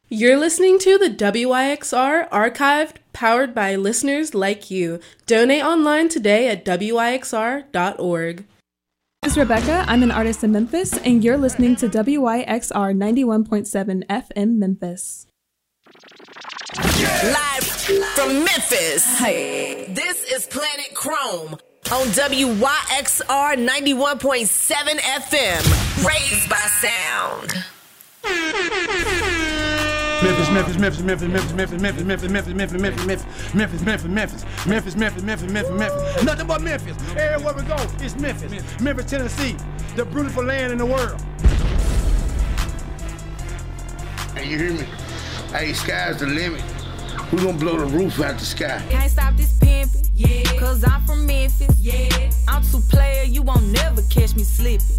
You're listening to the WYXR Archived, powered by listeners like you. Donate online today at wyxr.org. This is Rebecca. I'm an artist in Memphis, and you're listening to WYXR 91.7 FM Memphis. Live from Memphis. Hey, this is Planet Chrome on WYXR 91.7 FM. Raised by sound. Memphis, Memphis, Memphis, Memphis, Memphis, Memphis, Memphis, Memphis, Memphis, Memphis, Memphis, Memphis, Memphis, Memphis, Memphis, Memphis, Memphis, Memphis, Memphis, Memphis. Nothing but Memphis. Everywhere we go, it's Memphis. Memphis, Tennessee, the beautiful land in the world. Hey, you hear me? Hey, sky's the limit. We gonna blow the roof out the sky. Can't stop this pimpin', yeah, cause I'm from Memphis, yeah. I'm too player, you won't never catch me slippin'.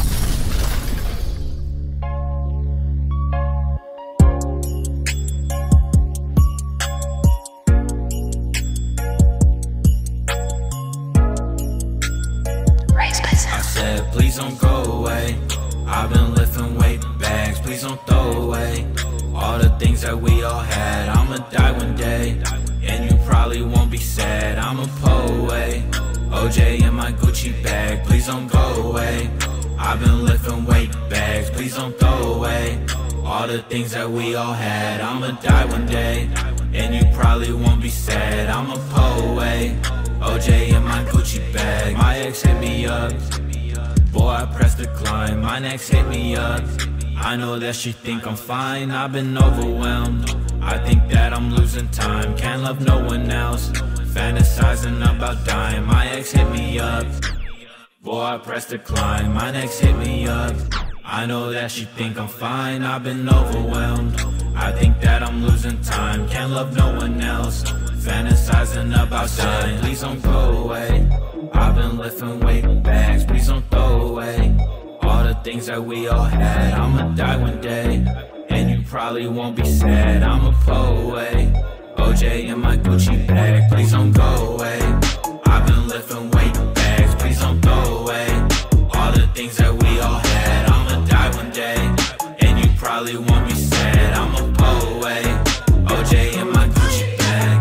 I said, please don't go away. I've been lifting weight bags, please don't throw away all the things that we all had. I'ma die one day, and you probably won't be sad. I'ma pull away OJ in my Gucci bag, please don't go away. I've been lifting weight bags, please don't throw away all the things that we all had. I'ma die one day, and you probably won't be sad. I'ma pull away OJ in my Gucci bag. My ex hit me up, boy I pressed decline. My next hit me up, I know that she think I'm fine. I've been overwhelmed, I think that I'm losing time. Can't love no one else, fantasizing about dying. My ex hit me up, boy I pressed decline. My next hit me up, I know that she think I'm fine. I've been overwhelmed, I think that I'm losing time. Can't love no one else, fantasizing about dying. Please don't go away, I've been lifting weight bags, please don't throw away all the things that we all had. I'ma die one day, and you probably won't be sad. I'ma pull away OJ in my Gucci bag, please don't go away. I've been lifting weight bags, please don't throw away all the things that we all had. I'ma die one day, and you probably won't be sad. I'ma pull away OJ in my Gucci bag.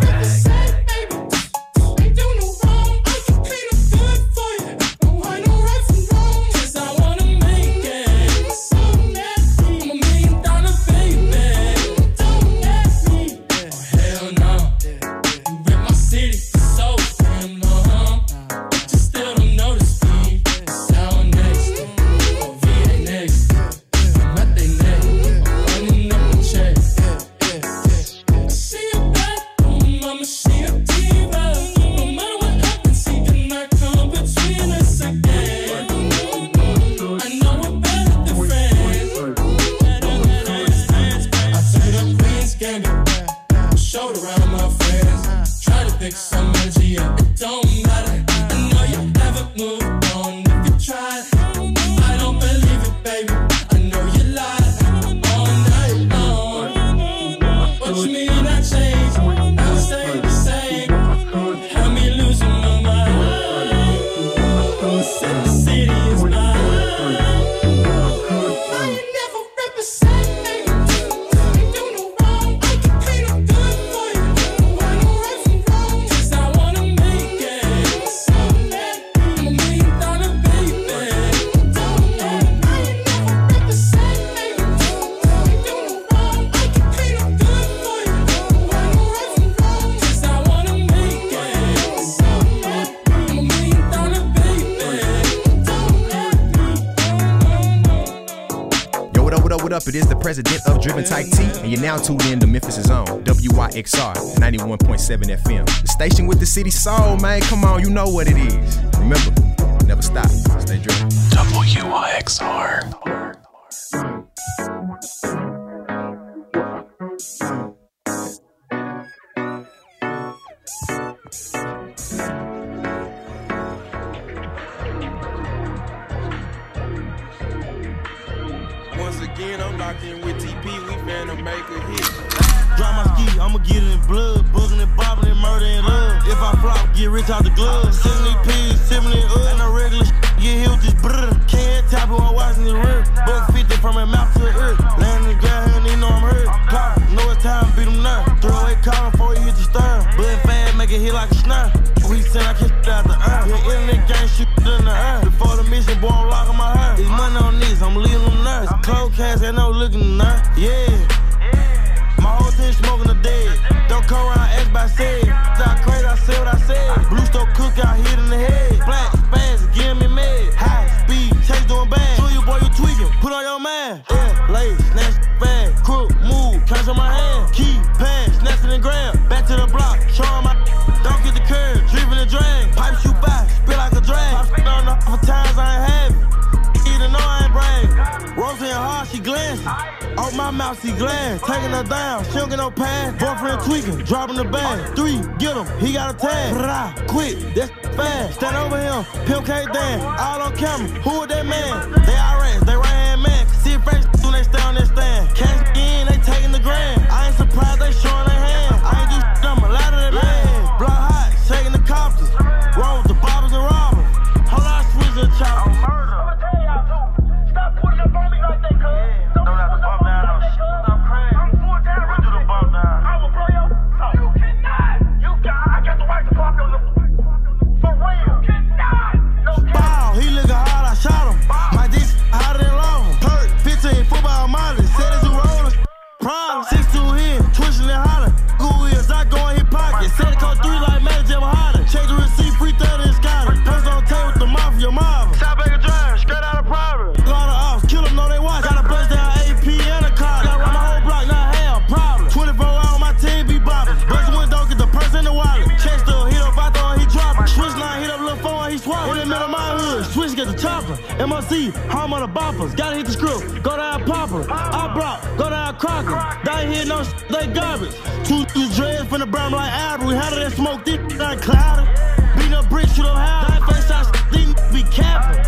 It is the president of Driven Type T, and you're now tuned in to Memphis' own WYXR 91.7 FM. The station with the city soul, man. Come on, you know what it is. Remember, never stop. Stay driven. WYXR. Get rich out the glove, 70 P's, 70 and a regular get hit with this brr. Can't tap it while watching the rear. Buck 50 from my mouth to the earth. Land in the ground, and you know I'm hurt. Clock see glass, taking her down, she don't get no pass. Boyfriend tweaking, dropping the bag. 3, get him, he got a tag. Blah, quick, that's fast. Stand over him, pimp can't dance. All on camera, who is that man? They IRS, they right-hand man. See a face when they stay on that stand. Cash in, they taking the grand. I ain't surprised they showing their hand. I ain't do shit, I'm a lot of that man. Block hot, shaking the copters. Roll with the bobbers and robbers. Hold on, switch the chopper. I'ma tell y'all too. Stop putting up on me like that, cuz. Don't have to bump down on shit. I'm crazy. I'm full down. We do the bump down. I will blow your up. You cannot. I got the right to pop your little. For real. You cannot. No bow, he looking hard, I shot him. My dick hotter than long. Hurt, 15, football molly. Said it's a roller. Problem, 6'2" here, twitching and hollering. Google is not going his pocket. Said it code 3 like Magic Jam Harden. Check the receipt, free 30 and Scotty. Post on tape with the mafia mob. South Baker Drive, straight out of private. Lot of off, kill them, know they watch. Got a bust down AP and a car. Got run my whole block, not hell, problem. 24 hours, my team be bopping. Bust window, get the purse in the wallet. Check still, hit up, I throw, he dropping. Switch line, hit up, little phone, he swapping. In the middle of my hood, switch, get the chopper. MOC, home on the boppers. Gotta hit the script, go down Popper. I block, go down Crocker. They hit no shit, they garbage. 2 dreads from the brown like Albert. We handle that smoke, this not clouded. Beat up bricks, you don't have. That face out, these be capping.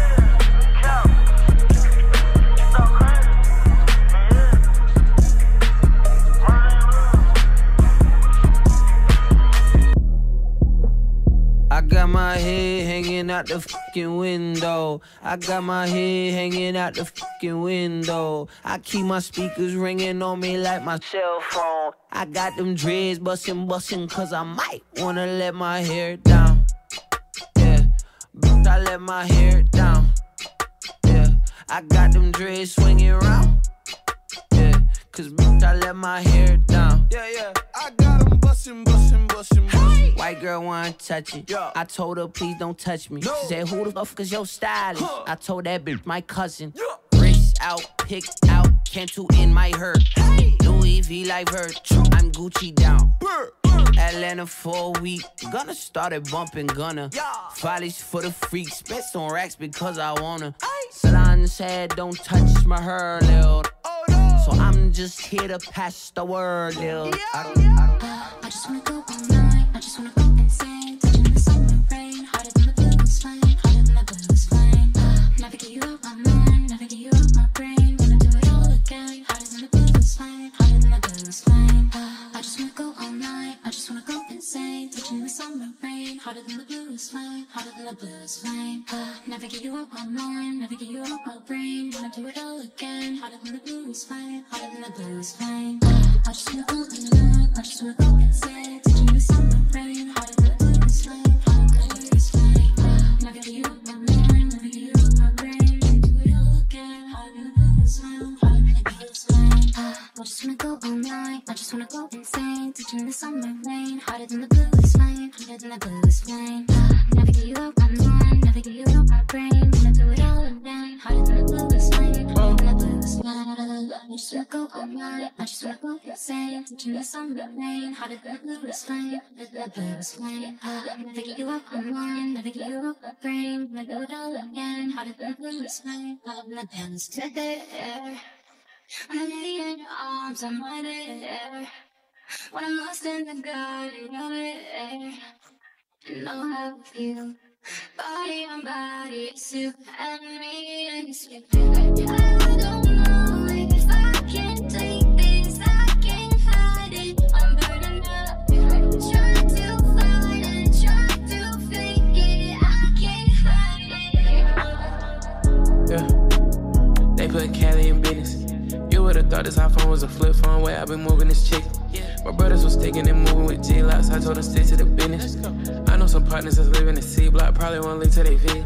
I got my head hanging out the fucking window. I got my head hanging out the fucking window. I keep my speakers ringing on me like my cell phone. I got them dreads bustin' cause I might wanna let my hair down. Yeah, but I let my hair down. Yeah, I got them dreads swinging around. Yeah, cause I let my hair down. Yeah, I got them bustin'. Hey. White girl wanna touch it. Yeah. I told her please don't touch me. No. She said who the fuck is your stylist? I told that bitch my cousin. Yeah. Wrist out, picked out, Cantu in my hurt. Hey. Louis V like vert. I'm Gucci down. Atlanta for a week. Gonna started bumping Gunna. Yeah. Follies for the freaks. Spent some racks because I wanna. Salon said don't touch my hair, lil. Oh, no. So I'm just here to pass the word, lil. Yeah. I just wanna go all night. I just wanna go insane. Touching the summer rain. Harder than the blues flame. Harder than the blues flame. Never get you out my mind. Never get you out my brain. Wanna do it all again. Harder than the blues flame. Harder than the blues flame. I just wanna go all night. I just wanna go insane. Touching the summer rain. Harder than the blues flame. Harder than the blues flame. Never get you out my mind. Never get you out my brain. Wanna do it all again. Harder than the blues flame. Harder than the blues flame. I just wanna go alone. I just wanna go insane. Touching the summer rain. Harder than the blues flame. Harder than the blues flame. Never get you out my mind. Never get you out my brain. Wanna do it all again. Harder than the blues flame. Harder than the blues flame. I just wanna go all night. I just wanna go insane. Touching the summer rain. Harder than the blues flame. Harder than the blues flame. Never get you out my mind. Never get you out my brain. Wanna do it all again. Harder than the blues flame. Harder than the blues flame. I just wanna go all night. I just wanna go insane. Touching the summer rain. Harder than the blues flame. Harder than the blues flame. Never get you out my mind. Never get you out my brain. Wanna do it all again. Harder than the blues flame. Harder than the blues flame. When I lay in your arms, I'm right there. When I'm lost in the garden, you're there. I know how I feel. Body on body, it's you and me, and it's you. I don't know if I can take this, I can't hide it. I'm burning up, trying to fight and trying to fake it. I can't hide it. Yeah, they put Cali in business. You would've thought this iPhone was a flip phone, way I've been moving this chick. My brothers was taking and moving with G-Locks, I told them stick to the business. I know some partners that's living in C-Block, probably won't link to their vid.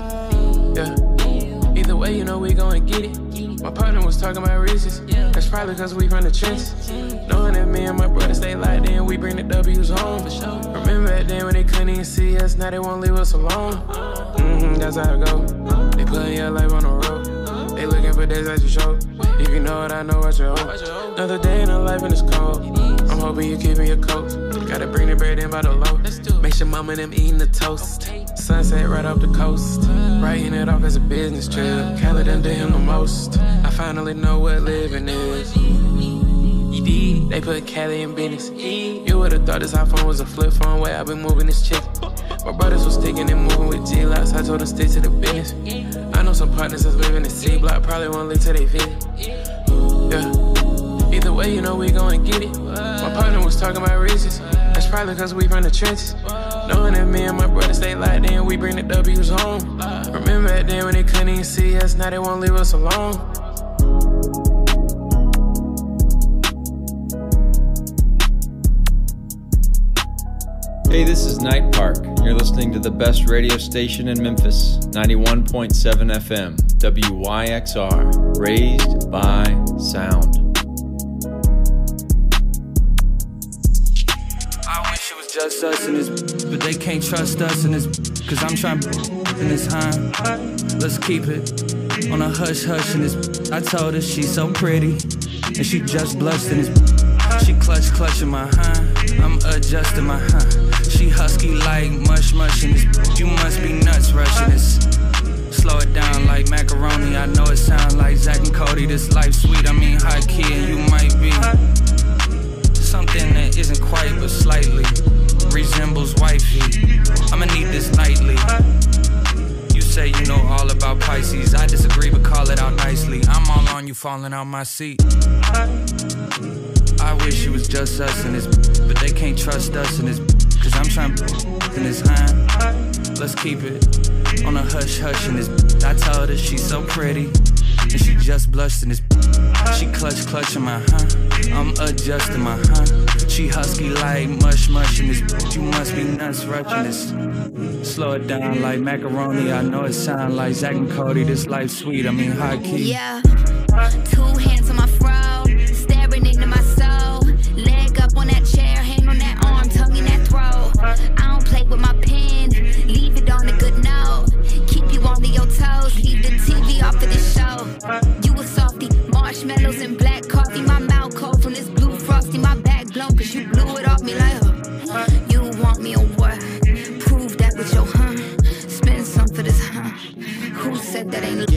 Yeah, either way, you know we gon' get it. My partner was talking about riches, that's probably cause we from the trenches. Knowing that me and my brothers stay locked in, we bring the W's home. Remember that day when they couldn't even see us, now they won't leave us alone. That's how it go, they putting your life on the road. They looking for days that you show. If you know it, I know what you owe. Another day in the life and it's cold. I'm hoping you keeping your coat. Gotta bring the bread in by the low. Make sure mama and them eating the toast. Sunset right off the coast. Writing it off as a business trip. Cali done did him the most. I finally know what living is. They put Cali in business. You would've thought this iPhone was a flip phone, way I've been moving this chick. My brothers was sticking and moving with G-Locks, I told them stick to the business. I know some partners that's living in C-Block, probably won't live till they visit. Yeah, either way, you know we gon' get it. My partner was talking about riches, that's probably cause we from the trenches. Knowing that me and my brothers stay locked in, we bring the W's home. Remember that day when they couldn't even see us, now they won't leave us alone. Hey, this is Night Park. You're listening to the best radio station in Memphis, 91.7 FM, WYXR, raised by sound. I wish it was just us in this, but they can't trust us in this, cause I'm trying in this, huh? Let's keep it on a hush-hush in this. I told her she's so pretty, and she just blushed in this. She clutching my I'm adjusting my She husky like mush in this. You must be nuts rushing this. Slow it down like macaroni. I know it sound like Zach and Cody. This life sweet, I mean high key, and you might be something that isn't quite but slightly resembles wifey. I'ma need this nightly. You say you know all about Pisces. I disagree, but call it out nicely. I'm all on you falling out my seat. I wish it was just us in this, but they can't trust us in this, cause I'm trying in this, huh? Let's keep it on a hush-hush in this. I told her she's so pretty, and she just blushed in this. She clutching my I'm adjusting my She husky like mush in this. You must be nuts rushing this. Slow it down like macaroni. I know it sound like Zach and Cody. This life sweet, I mean high key. Yeah, 2 hands on my fro, staring into my soul. Leg up on that chair, hand on that arm, tongue in that throat. I don't play with my pen, leave it on a good note. Keep you on your toes, leave the TV off of the show. You a softie, marshmallows and black coffee. My mouth cold from this blue frosty. My back blown cause you blew it off me like you want me or what? Prove that with your spend some for this Who said that ain't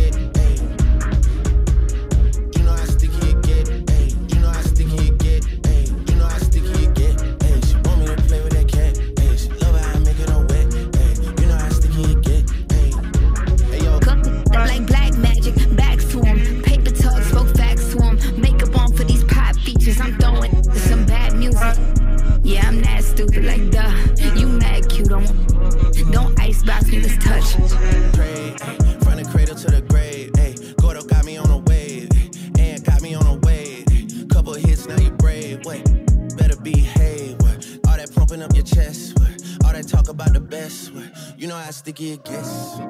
sticky it gets.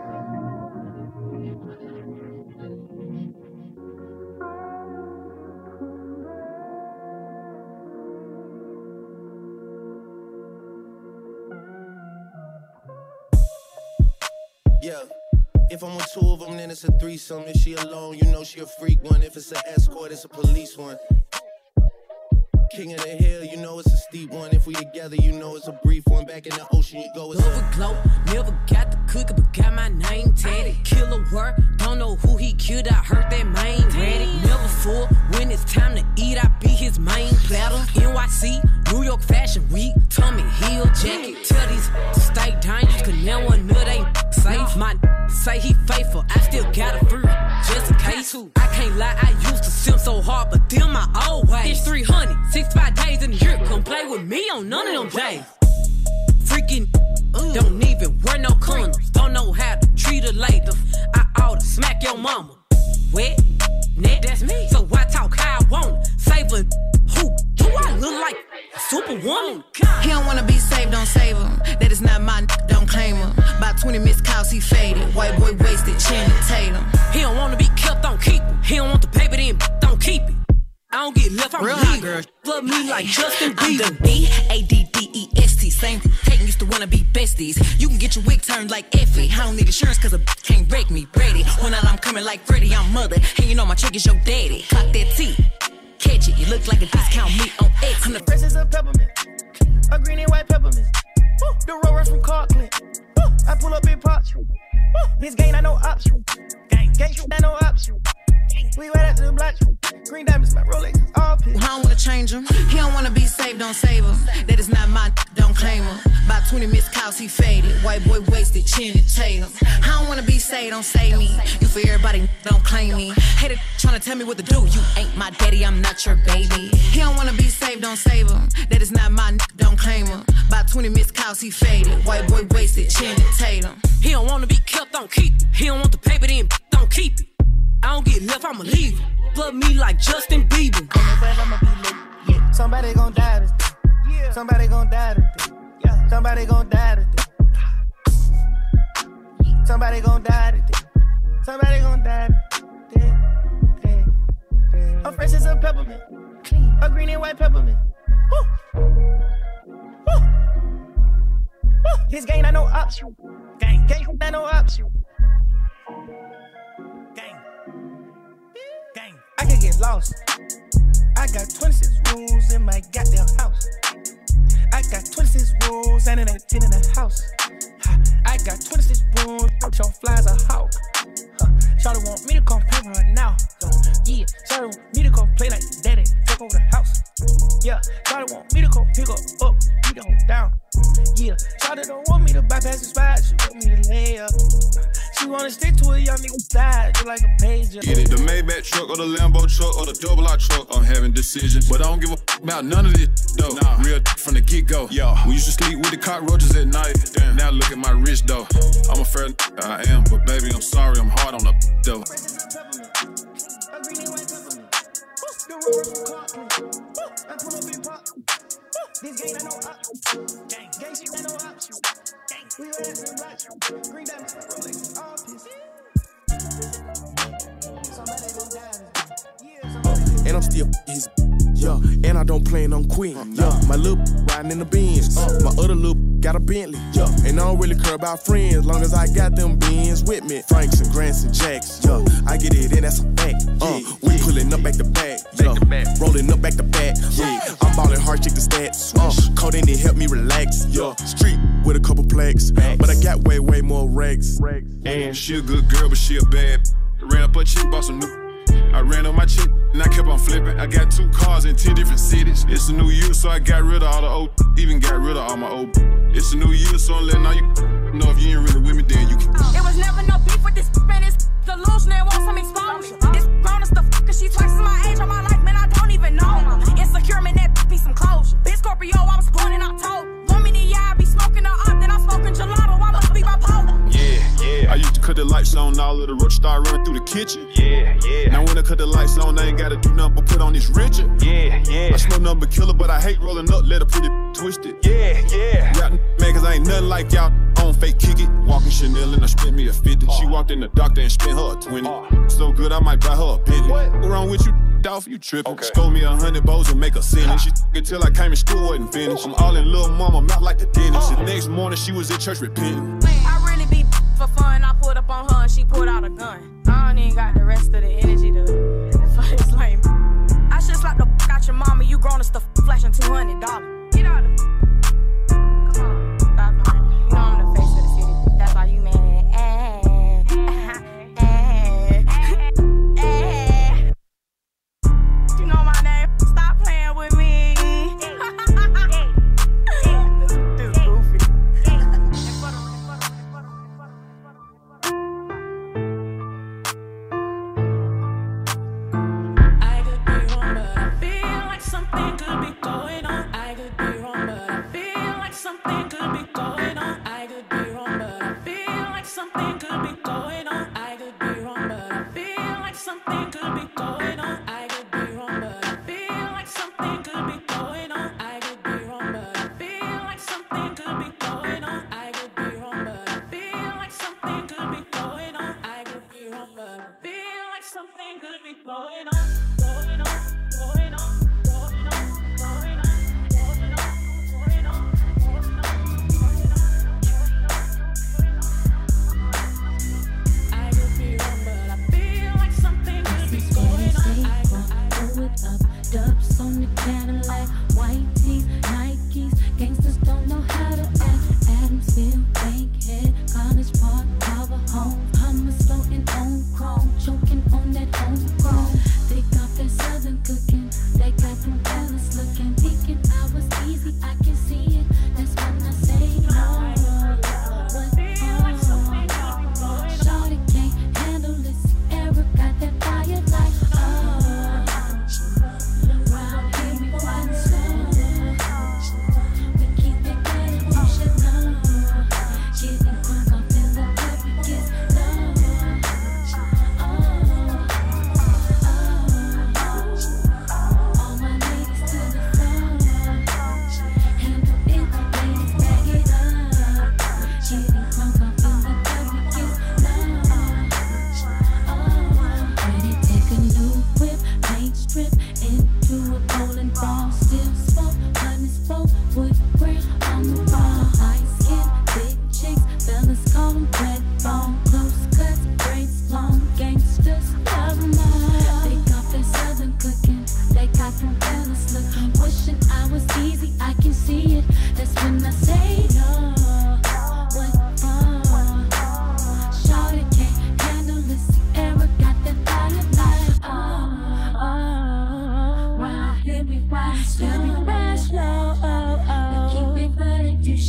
Yeah, if I'm with 2 of them, then it's a threesome. If she alone, you know she a freak one. If it's an escort, it's a police one. King of the hill, you know it's a steep one. If we together, you know it's a brief one. Back in the ocean, you go. Overglow, never got the cookie, but got my name tatted. Killer work, don't know who he killed. I heard that main ready. Never full, when it's time to eat, I be his main platter. NYC, New York Fashion Week, Tommy Hill jacket. Tell these to stay dangerous, cause now one know they safe. My say he faithful, I still got a fruit, just in case. I can't lie, I used to simp so hard, but them my old ways. It's 365 days in the year, come play with me on none of them days. Freaking, don't even wear no condoms, don't know how to treat a lady. I oughta smack your mama. Wet, net, that's me. So I talk how I want, saving who? Do I look like a superwoman? He don't wanna be saved, don't save him. That is not my don't claim him. About 20 missed calls, he faded. White boy wasted, Channing Tatum. He don't wanna be kept, don't keep him. He don't want the paper, then don't keep it. I don't get left, I'm real hot girl. Love me like Justin Bieber. I'm the B-A-D-D-E-S-T. Same Tatum used to wanna be besties. You can get your wig turned like Effie. I don't need insurance cause a can't wreck me. Ready. When I'm coming like Freddie, I'm mother. And you know my chick is your daddy. Clock that T. Catch it, you look like a discount meat on X. I'm the freshest of peppermint. A green and white peppermint. The rover from Clarkland. I pull up big pops. This game, I know ops. Gang, I know ops. We right after the blocks. Green diamonds, my Rolex, all pink. I don't wanna change him. He don't don't save him. That is not my, don't claim him. About 20 missed calls, he faded. White boy wasted, chin and Tatum. I don't wanna be saved, don't save me. You for everybody, don't claim me. Hater tryna tell me what to do. You ain't my daddy, I'm not your baby. He don't wanna be saved, don't save him. That is not my, don't claim him. About 20 missed calls, he faded. White boy wasted, chin and Tatum. He don't wanna be kept, don't keep it. He don't want the paper, then don't keep it. I don't get left, I'ma leave it. Plug me like Justin Bieber. I'ma be late. Yeah. Somebody gon' die today. Yeah. Somebody gon' die today. Yeah. Somebody gon' die today. Somebody gon' die today. Somebody gon' die today. I'm fresh as a peppermint. Clean. A green and white peppermint. Woo. Woo. Woo. This gang not no option. Gang not no option. I can get lost. I got 26 rules in my goddamn house. I got 26 rules and it ain't 10 in the house. I got 26 rules, bitch on flies a hawk. Shawty want me to come pay for her now. Yeah, Shawty want me to come play like daddy, take over the house. Yeah, Shawty want me to come pick her up, beat her down. Yeah, Shawty don't want me to bypass the spot, she want me to lay up. She wanna stick to a young nigga side, just like a pager. Get it, the Maybach truck or the Lambo truck or the double R truck, I'm having decisions. But I don't give a f about none of this, though. Nah. Real from the get-go. Yo. We used to sleep with the cockroaches at night. Damn. Now look at my wrist, though. I'm a fair I am, but baby, I'm sorry, I'm hard on the though. This game ain't no option. Gang shit ain't no option. We last and black. Green diamonds, Rolex, all this. Somebody gon' die. And I'm still his, yeah. And I don't plan on quitting, yeah. My little riding in the Benz, my other little got a Bentley, yeah. And I don't really care about friends, long as I got them Benz with me. Franks and Grants and Jacks, yeah. I get it in, that's a fact. We pulling up back to back, yeah. Rolling up back to back, yeah. I'm ballin' hard, check the stats. Codeine it help me relax, yeah. Street with a couple plaques, but I got way more rags. And she a good girl, but she a bad. Ran up her chick, bought some new. I ran up my chick and I kept on flipping. I got 2 cars in 10 different cities. It's a new year, so I got rid of all the old. Even got rid of all my old. It's a new year, so I'm letting all you know if you ain't really with me, then you can. It was never no beef with this man. It's delusional, want some exposure. This grown as the f, cause she twice my age on my life, man. I don't even know her. Insecure, man, that be some closure. Bitch Scorpio, I was born in October. 1 minute, yeah, I be smoking the up, then I'm smoking gelato. I must be bipolar. Yeah. I used to cut the lights on, all of the roach start running through the kitchen. Yeah. Now when I cut the lights on, I ain't gotta do nothing but put on this Richard. Yeah. I smell nothing but killer, but I hate rolling up, let her put it twisted. Yeah. Y'all man, cause I ain't nothing like y'all on fake kick it. Walking Chanel and I spent me a 50. She walked in the doctor and spent her a 20. So good, I might buy her a Bentley. What wrong with you? Off, you trippin'. Okay. Stole me 100 bows and make a sentence. She until I came in school wasn't finished. I'm all in little mama mouth like the dentist. The next morning she was at church repenting. I really be for fun. I pulled up on her and she pulled out a gun. I don't even got the rest of the energy to fight this lame. I should slap the f out your mama. You grown as the flashing $200. Get out of. Come on, stop lying. You know I'm the face of the city. That's why you mad. You know my name. Stop playing with me. This goofy. I could be wrong, but I feel like something could be going on. I could be wrong, but I feel like something could be going on. I could be wrong, but I feel like something could be going on. I could be wrong, but I feel like something could be going on. I could be wrong, but I feel like something could be going on. I could be wrong, but I feel like something could be going on. I could be wrong, but I feel like something could be going on. I could be wrong, but I feel like something could be going on. Going on, going on, going on, going on, going on, going on, going on. I could be wrong, but I feel like something could be going on. Roll it up, dubs on the Cadillac, white tees, Nikes, gangsters don't know how to act. Adamsville, Bankhead, College Park, Power Home, Hummers floating on chrome, choking on that homegrown. They got that southern cooking, they got them fellas looking, peeking. I was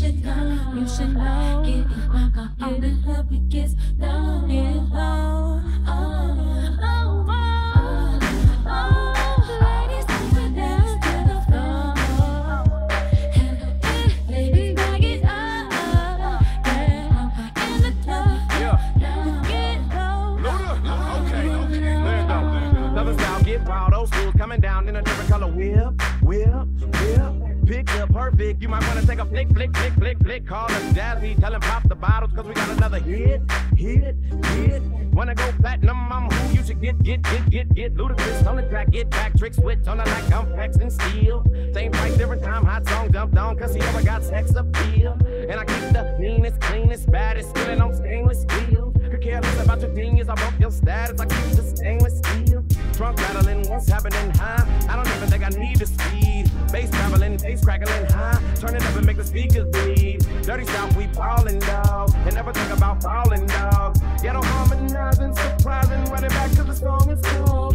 should know. You should know. Getting drunk up in the club, it gets down, get low. Ladies, take it down to the floor. Handle it, ladies, bag it up. Get drunk up in the club, down, get low. Okay, there it goes. Southern style, get wild, old school, coming down in a different color. Whip. Pick up perfect. You might wanna take a flick. Call us Jazzy, tell him pop the bottles, cause we got another hit. Wanna go platinum, I'm who you should get. Ludicrous on the track, get back, trick switch on the like I'm flexing steel. Same price, different time, hot song jumped on, cause he never got sex appeal. And I keep the meanest, cleanest, baddest, skilling on stainless steel. Could care less about your genius, I bump your status, I keep the stainless steel. Trunk rattling, what's happening high? I don't even think I need the speed. Bass traveling, bass crackling high. Turn it up and make the speakers bleed. Dirty South, we ballin', dog. And never think about falling, dog. Ghetto harmonizing, surprising, running back to the song is cool.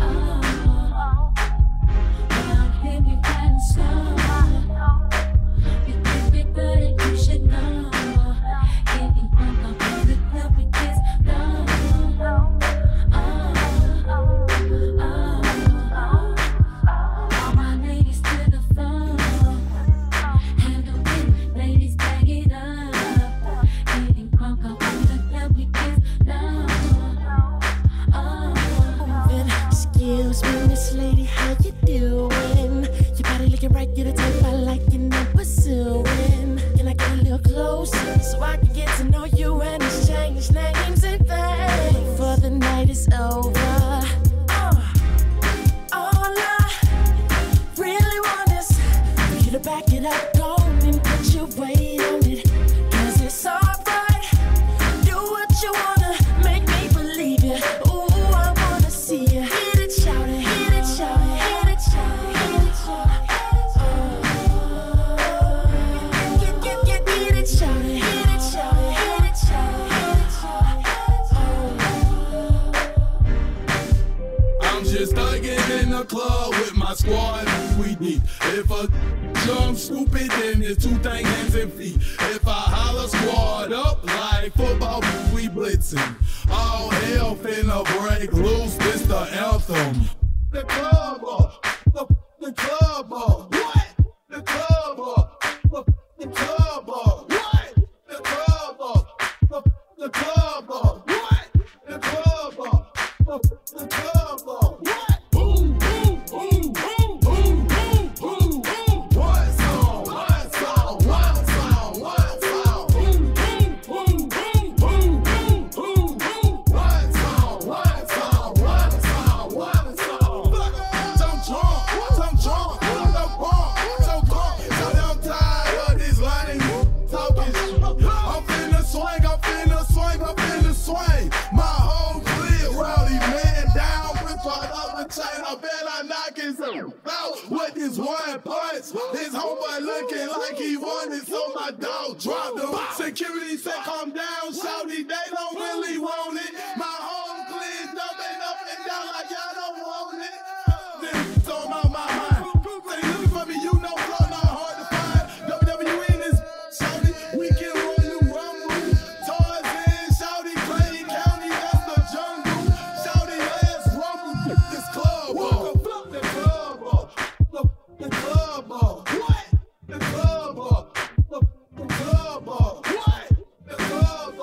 You should know. Getting drunk up in the club, it gets down. All my ladies to the floor. Handle it, ladies, bag it up. Getting drunk up in the club, it gets down. Excuse me, Miss Lady, how you doing? Your body looking right, you're the type I like and I'm pursuing. Can I get a little closer so I can get to know you and exchange names and things before the night is over? All I really want is for you to back it up, go and put your weight on it, 'cause it's alright. Do what you wanna, make me believe you. Ooh, I wanna see you. Hit it, shout it, hit it, shout it, hit it, shout it, hit it, shout it. Hit it, shout it, hit it, shout it, hit it, shout it, hit it, shout it. I'm just thugging in the club with my squad, we deep. If a jump stupid, then it's 2 things, hands and feet. If I holler squad up like football, we blitzing. All hell finna break loose, this the anthem. The club up, the club up, what? The club up, the club up, what? The club up, the club up, what? The club up, the club up, what? Boom, boom, boom, boom, boom, boom, boom, boom. One song, one song, one song, one song. Boom, boom, boom, boom, boom, boom, boom, boom. One song, one song, one song, one song. So drunk, so pump, so drunk. So I'm tired of this line talking shit. I'm finna swing, I'm finna swing, I'm finna swing. My whole clique, rowdy man down with part of the chain. I bet I knock his out with this one punch. His homeboy looking like he wanted, so my dog dropped him. Security said, calm down, shouty, they don't really want it. My whole clique jumping up and down like y'all don't want it. Then throw 'em out my mind. Say, looking for me, you know, flow not hard to find. WWE in this shouty, we can Royal Rumble. Tarzan, shouty, Clay County, that's the jungle. Shouty, let's rumble. This club up, the club up, the club up. What? The club up, the club up. What? The club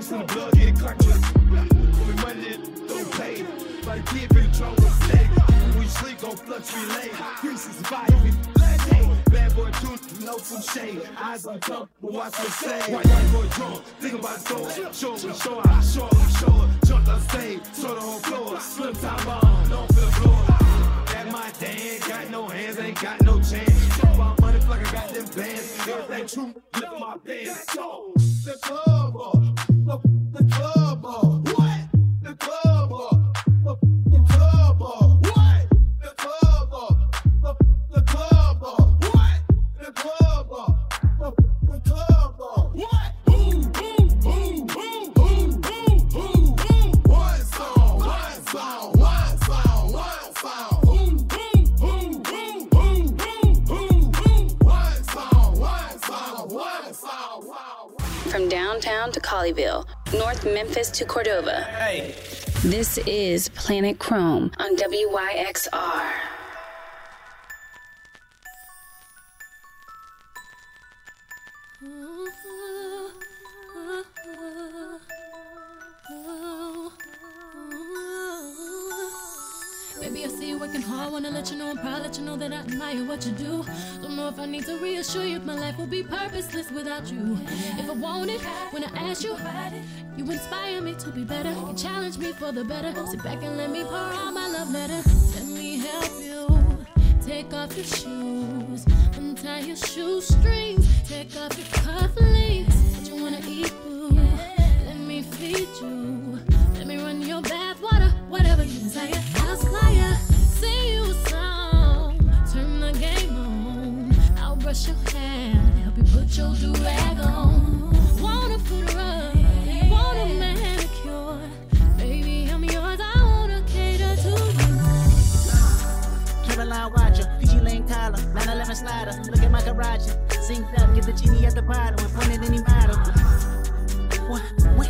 ice in the blood, get it clocked up. When we money, then don't pay. Like a kid, finna trouble with the leg. When you sleep, gon' fluctuate. 365, bad boy, tooth, no food shade. Eyes on top, but watch what say. White boy drunk, think about the store. Show him, show her, show him, show her. Jump on stage, show the whole floor. Slim time bomb, don't feel the floor. That my dad, got no hands, ain't got no chance. Talk about money, like I got them bands. Everything true, lift my pants. So, the club ball, the club ball. What? The club ball. The club ball. What? The club ball. The club ball. What? The club ball. The club ball. What? Boom, boom, boom, boom, boom, boom, boom, boom. One song, one song, one song, one song. Boom, boom, boom, boom, boom, boom, boom, boom. One song, one song, one song. From downtown to Colleyville, North Memphis to Cordova. Hey. This is Planet Chrome on WYXR. Baby, I see you working hard, wanna let you know I'm proud, let you know that I admire what you do. Don't know if I need to reassure you if my life will be purposeless without you. If I want it, when I ask you, you inspire me to be better. You challenge me for the better. Sit back and let me pour out my love letter. Let me help you. Take off your shoes, untie your shoestrings, take off your cufflinks. What you wanna eat, boo? Let me feed you. Let me run your bath water, whatever you desire. I'll slide, sing you a song, turn the game on. I'll brush your hair, help you put your do-rag on. Want a foot rub, want a manicure. Baby, I'm yours, I wanna cater to you. Caroline Watcher, PG Lane Tyler, 911 slider. Look at my garage, synced up, get the genie at the bottom and point at any model. What?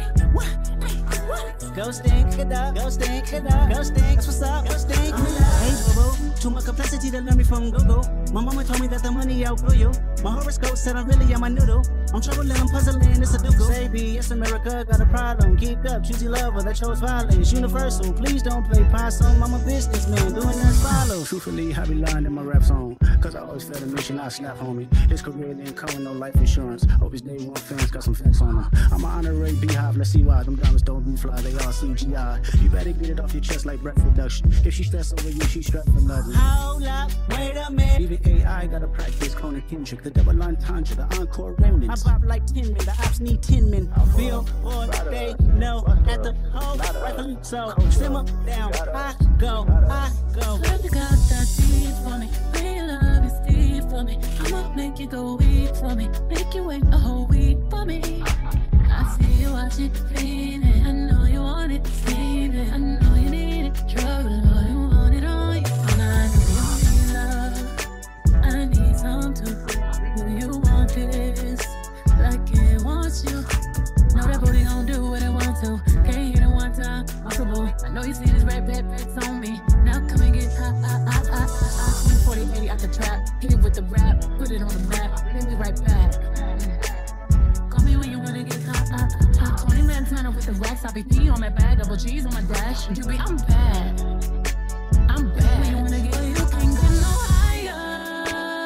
Go stink it up, go stink it up, go stink. That's what's up, go stink. Hey, boo-boo, too much complexity to learn me from Google. My mama told me that the money outgrew you. My horoscope said I'm really on my noodle. I'm troubling, I'm puzzling, it's a doodle. Say B, yes, America got a problem. Geeked up, choosy lover that chose violence. Universal, please don't play possum. I'm a businessman, doing as follows. Truthfully, I be lying in my rap song. Cause I always felt a mission, I snap homie. His career didn't come with no life insurance. Hope his day one fans got some fence on him. I'm an honorary beehive, let's see why. Them diamonds don't be fly, they all CGI. You better get it off your chest like breath reduction. If she stress over you, she stressed for nothing. Hold up, wait a minute. Even AI gotta practice Conan Kendrick. The double entendre, the encore remnants. I pop like 10 men, the ops need 10 men. Feel or they know at the whole rifle. So simmer down, I go. Love you got that deep for me. Real love is deep for me. I'ma make you go weak for me. Make you wait a whole week for me. I see you watching, feeling. I know you want it, save it. I know you need it, trouble, or you want it on you. And I know you need love. I need some too. Do you want this? Like it wants you. Know that booty gon' do what it wants to. Can't hit it one time, possible. I know you see this red pets on me. Now come and get hot. 40, 80 out the trap. Hit it with the rap, put it on the map. Then we right back. Call me when you wanna get hot. 20 man turner with the racks. I be P on my bag, double G's on my dash. You be, I'm bad. When you wanna get, you can't get no higher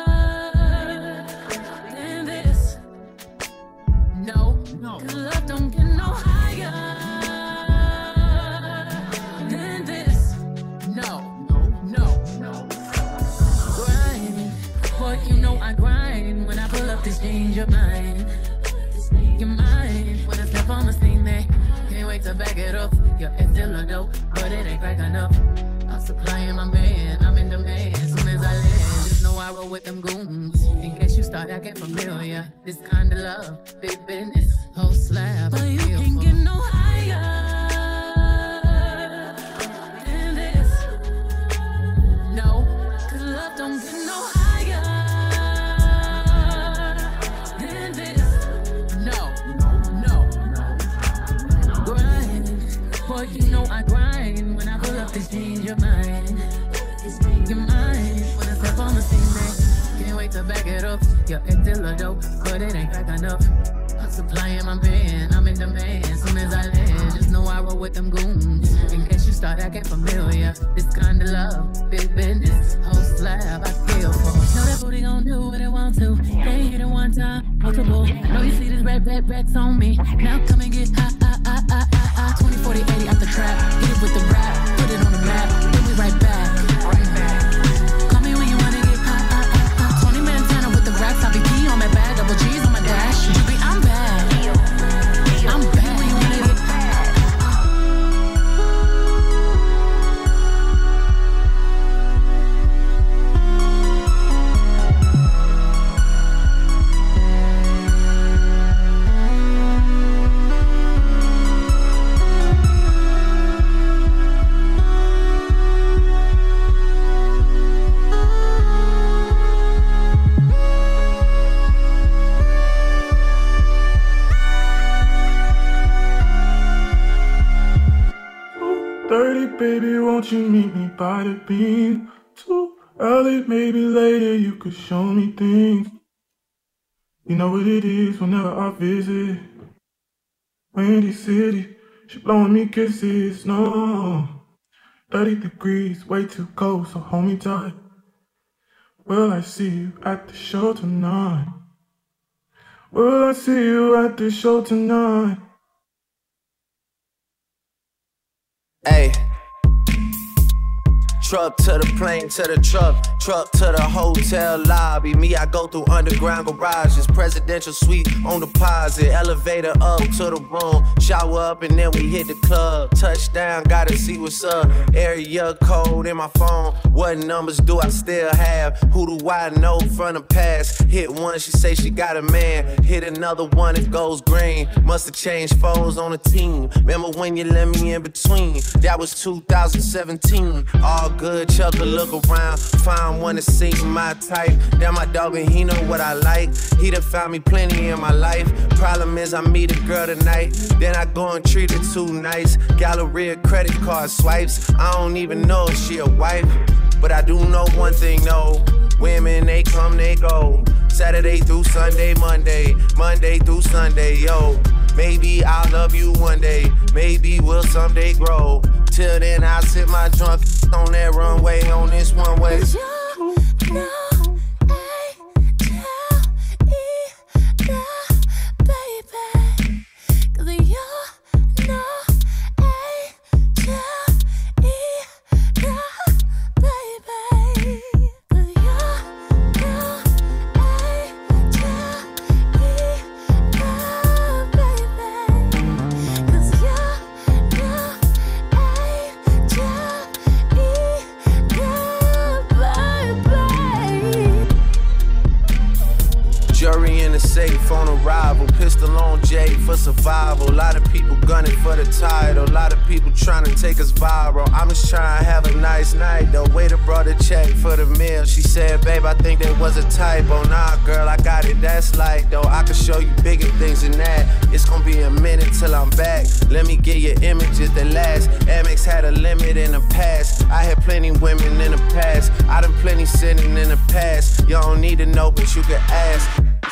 than this. No. Cause love don't get no higher than this. No. Grind, boy, you know I grind. When I pull up this change your mind. Your mind, when I step on the scene, they can't wait to back it up. Your ex still a dope, but it ain't crack enough. I'm supplying my man, I'm in demand. As soon as I land, just know I roll with them goons. In case you start acting familiar, this kind of love, big business, whole slab. But you can't get no higher than this. No, cause love don't get no higher than this. No. Grind, boy, you know I grind. When I pull up this change your mind. Your mind, when I step on the scene, they can't wait to back it up. Your ex still a dope, but it ain't crack enough. I'm supplying my pen. I'm in demand. Soon as I land, just know I roll with them goons. In case you start acting familiar, this kind of love, big business, whole slab, I kill for. Know that booty gon' do what it want to. They hit it one time, multiple. Know you see this red racks on me. Now come and get high. 20, 40, 80 out the trap. Hit it with the rap, put it on the map. Then we right back. Call me when you wanna get high. 20 Montana with the racks. I be P on my bag, double G's on my dash. You be, I'm bad. I'm bad when you wanna get baby, won't you meet me by the beam? Too early, maybe later, you could show me things. You know what it is whenever I visit Windy City, she blowing me kisses, no 30 degrees, way too cold, so hold me tight. Will I see you at the show tonight? Will I see you at the show tonight? Hey. Truck to the plane, to the truck to the hotel lobby. Me, I go through underground garages, presidential suite on deposit, elevator up to the room, shower up and then we hit the club. Touchdown, gotta see what's up. Area code in my phone, what numbers do I still have? Who do I know from the past? Hit one, she say she got a man. Hit another one, it goes green. Must've changed foes on the team. Remember when you let me in between? That was 2017. All good, chuck a look around, find one to see my type. Damn, my dog and he know what I like. He done found me plenty in my life. Problem is I meet a girl tonight, then I go and treat her too nice. Galleria credit card swipes, I don't even know if she a wife. But I do know one thing, no, women they come, they go. Saturday through Sunday, Monday through Sunday, yo. Maybe I'll love you one day, maybe we'll someday grow. Till then I'll sit my drunk on that runway on this one way. Safe on arrival, pistol on Jay for survival. A lot of people gunning for the title, a lot of people trying to take us viral. I'm just trying to have a nice night. The waiter brought a check for the meal. She said, babe, I think that was a typo. Nah, girl, I got it, that's light though. I can show you bigger things than that. It's gonna be a minute till I'm back. Let me get your images that last. Amex had a limit in the past. I had plenty women in the past. I done plenty sinning in the past. You don't need to know, but you can ask.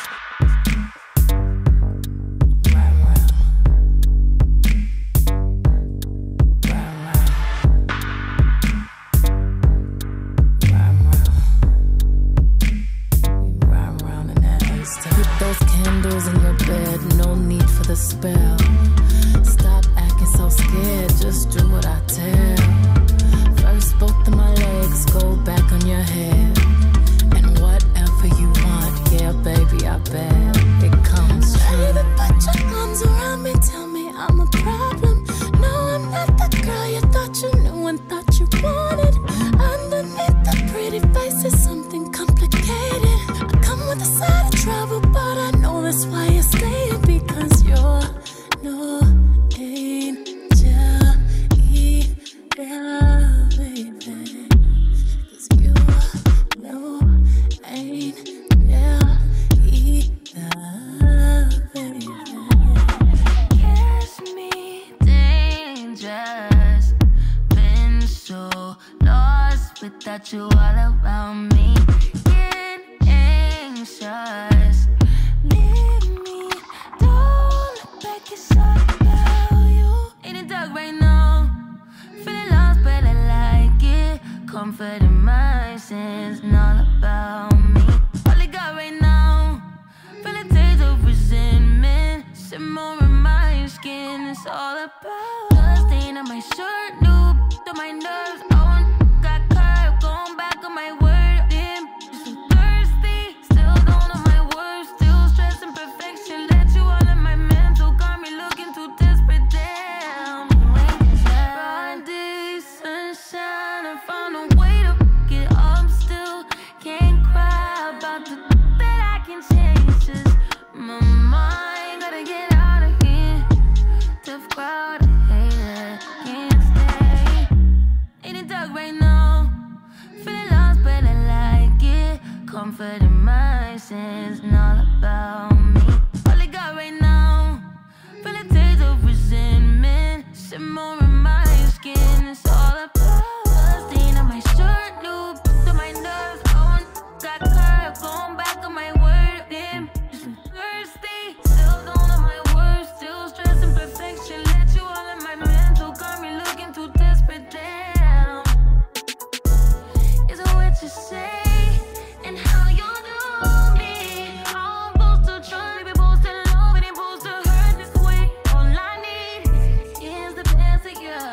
Spell. Stop acting so scared, just do what I tell. First both of my legs go back on your head. And whatever you want, yeah baby, I bet it comes true. Don't even put your arms around me, tell me I'm a problem. No, I'm not the girl you thought you knew and thought you wanted. Underneath the pretty face is something complicated. I come with a side of trouble, but I know that's why you're staying. Because you're no angel either, baby. Cause you're no angel either, baby. Kiss me dangerous. Been so lost without you all around me. Getting anxious. Leave me, don't comforting my sins, and all about me. All I got right now, feel a taste of resentment, simmering my skin. It's all about the stain on my shirt, new to my nerves. Oh, got curved, going back on my word. Damn, so thirsty, still don't know my words, still stressing perfection. Let you all in my mental, got me looking too desperate. Damn, broad day, sunshine, I found a way to get up. Still can't cry about the that I can change. Just my mind, gotta get out of here. Tough crowd, I hate it, can't stay. In the dark right now, feeling lost but I like it. Comforting my sins and all about me. All I got right now, feel a taste of resentment, simmering my skin. It's all about the stain on my shirt, new to my nerves. Oh, got curved, going back on my word. Damn, thirsty, still don't know my words, still stressing perfection. Let you all in my mental, got me looking too desperate. Damn, is it what you say and how you do me? I'm supposed to try, be supposed to love, and supposed to hurt this way. All I need is the best of you.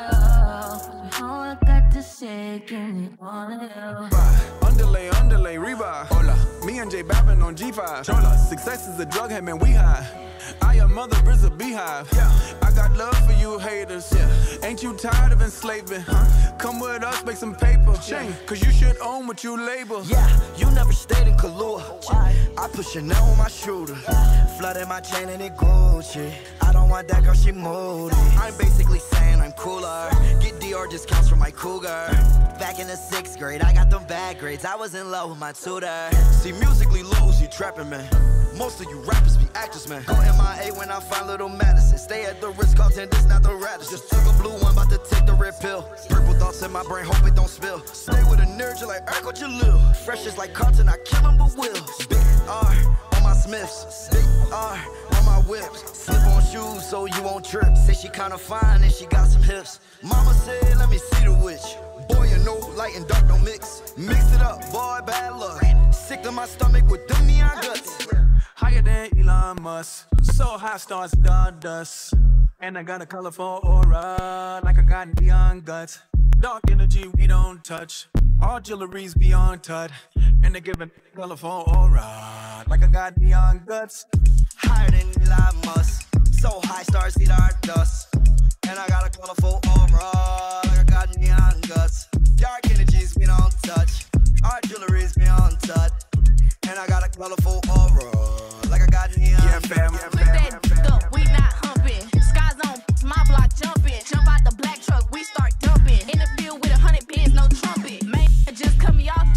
All I got to say, give me all of you. Underlay, rebuy. Hola. Me and J Bappin on G5. Chola. Success is a drug, hey man, we high. I am mother is a beehive. Yeah. I got love for you haters. Yeah. Ain't you tired of enslaving? Huh? Come with us, make some paper. Yeah. Cause you should own what you label. Yeah, you never stayed in Kahlua. I put Chanel on my shooter. Flooded my chain and it Gucci. I don't want that girl, she moody. I'm basically saying I'm cooler. Get Dior discounts for my cougar. Back in the 6th grade, I got them bad grades. I was in love with my tutor. See, musically lows, you trapping, man. Most of you rappers be actors, man. Go MIA when I find little Madison. Stay at the Ritz-Carlton, this not the Radisson. Just took a blue one, about to take the red pill. Purple thoughts in my brain, hope it don't spill. Stay with a nerd, just like Urkel Jalil. Fresh is like Carlton, I kill him but will. Big R on my Smiths, big R on my whips. Slip on shoes so you won't trip. Say she kinda fine and she got some hips. Mama said, let me see the witch. Boy, you know, light and dark don't mix. Mix it up, boy, bad luck. Sick to my stomach with them neon guts. Higher than Elon Musk. So high stars dust. And I got a colorful aura, like I got neon guts. Dark energy we don't touch. All jewelry's beyond tut. And they give a colorful aura, like I got neon guts. Higher than Elon Musk. So high stars see dark dust. And I got a colorful aura, like I got neon guts. Dark energies we don't touch. Our jewelry's beyond tut. And I got a colorful aura, like I got neon. Yeah, fam. Flip that up, we not humping. Skies on, my block jumping. Jump out the black truck, we start dumping. In the field with 100 pins, no trumpet. Man, just cut me off.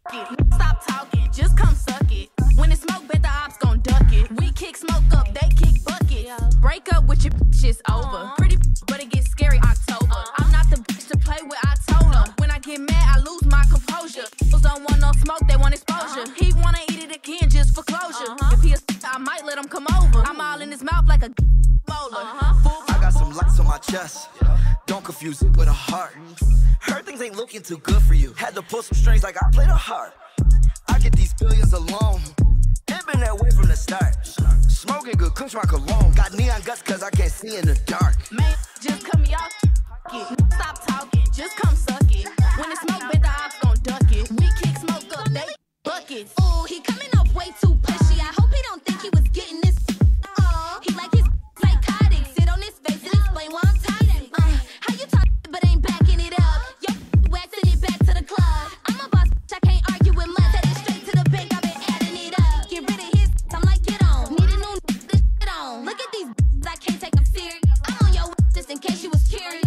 Stop talking, just come suck it. When it's smoke, bet the ops gon' duck it. We kick smoke up, they kick buckets. Break up with your shit's over. Pretty, but it gets scary October. I'm not the bitch to play with, I told her. When I get mad, I lose my composure. Fools don't want no smoke, they want exposure. He wanna eat it again just for closure. If he a I might let him come over. I'm all in his mouth like a bowler. I got some lights on my chest. Don't confuse it with a heart. Heard things ain't looking too good for you. Had to pull some strings like I played a harp. I get these billions alone. It been that way from the start. Smoking good, cooks my cologne. Got neon guts cause I can't see in the dark. Man, just cut me off. Stop talking, just come suck it. When it's smoke, bet the ops gon' duck it. We kick smoke up, they buckets. Ooh, he coming up way too pushy. I hope he don't think he was getting this. He like his psychotic. Sit on his face and explain why I'm tight. How you talk but ain't backing it up? Yo, waxing it back to the club. I'm a boss, I can't argue with much. Headed straight to the bank, I've been adding it up. Get rid of his, I'm like, get on. Need a new this shit on. Look at these, I can't take them serious. I'm on your just in case you was curious.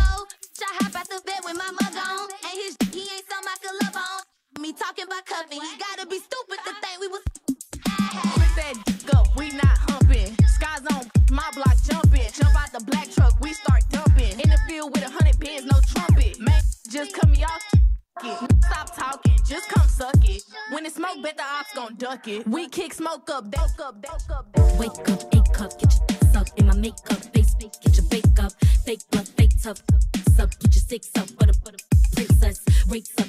I hop out the bed with my mug on. And his he ain't something I could love on. Me talking about cuffing, he gotta be stupid to think we was. Flip that up, we not humping. Skies on, my block jumping. Jump out the black truck, we start dumping. In the field with 100 pins, no trumpet. Man, just cut me off. Stop talking, just come suck it. When it's smoke, bet the ops gon' duck it. We kick smoke up, they up. Wake up, A cup, get your suck in my makeup. Face fake, get your bake up. Fake blood, fake tough. Suck, get your six up. Butter, princess. Rates up, jig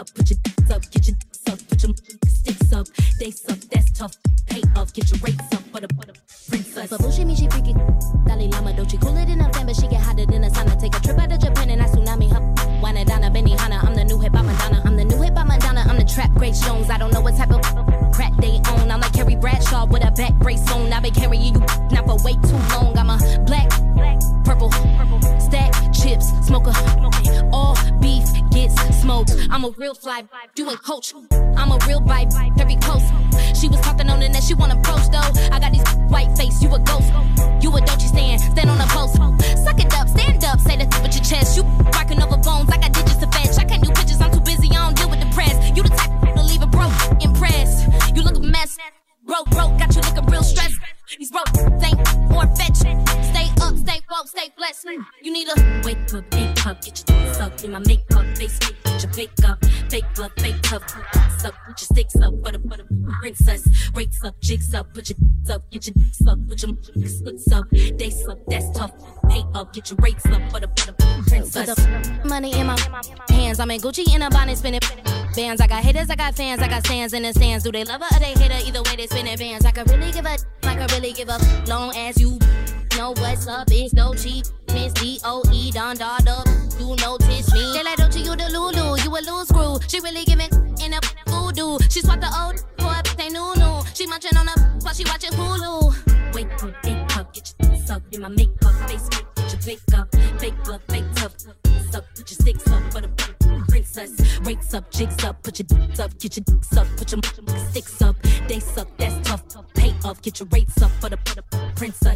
up, put your dicks up, get your dicks up, put your sticks up. They suck, that's tough. Pay up, get your rates up for the princess. But bullshit me, she freaky. Dalai Lama, don't you cooler than a fan, but she get hotter than a sauna. Take a trip out to Japan and I tsunami her. Wanna Donna, Benihana, I'm the new hip hop Madonna. I'm the new hip hop Madonna, I'm the trap Grace Jones. I don't know what type of crack they own. I'm like Carrie Bradshaw with a back brace on. I've been carrying you now for way too long. I'm a black, purple, stack chips, smoker. All beef gets smoked. I'm a real fly, you and coach. I'm a real vibe, very close. She was talking on the net, she wanna approach though. I got these white face, you a ghost. You a Dolce stand on a post. Suck it up, stand up, say the with your chest. You barking over bones, I got digits to fetch. I can't do pictures, I'm too busy, I don't deal with the press. You the type to leave a broke, impressed. You look a mess, broke, got you looking real stressed. These broke, think more fetch. Stay up, stay woke, stay blessed. You need a wake up, wake up, get your tits up in my makeup, face make, get your fake up, fake blood, fake tough. Up, put your sticks up, for the princess. Rates up, jigs up, put your dicks up, get your dicks up, put your splits up. They suck, that's tough. Pay up, get your rates up, for the princess. Put the money in my hands, I'm in Gucci in a bonnet, spinning bands. I got haters, I got fans, I got stands in the stands. Do they love her or they hate her? Either way, they spinning bands. I could really give a, like I really give up. Long as you know what's up, it's Dolce, Miss D-O-E, Don Dard up. You notice me. They like Dolce, you the Lulu, you a loose screw. She really giving in a voodoo. She swapped the old boy, they new. She munching on a while she watching Hulu. Wake up, wake up, get your tits up in my makeup, face make, get your fake up, fake blood, fake tough. Up, put your sticks up for the princess. Rates up, jigs up, put your dicks up, get your dicks up, put your sticks up. They suck, that's tough. Pay up, get your rates up for the princess.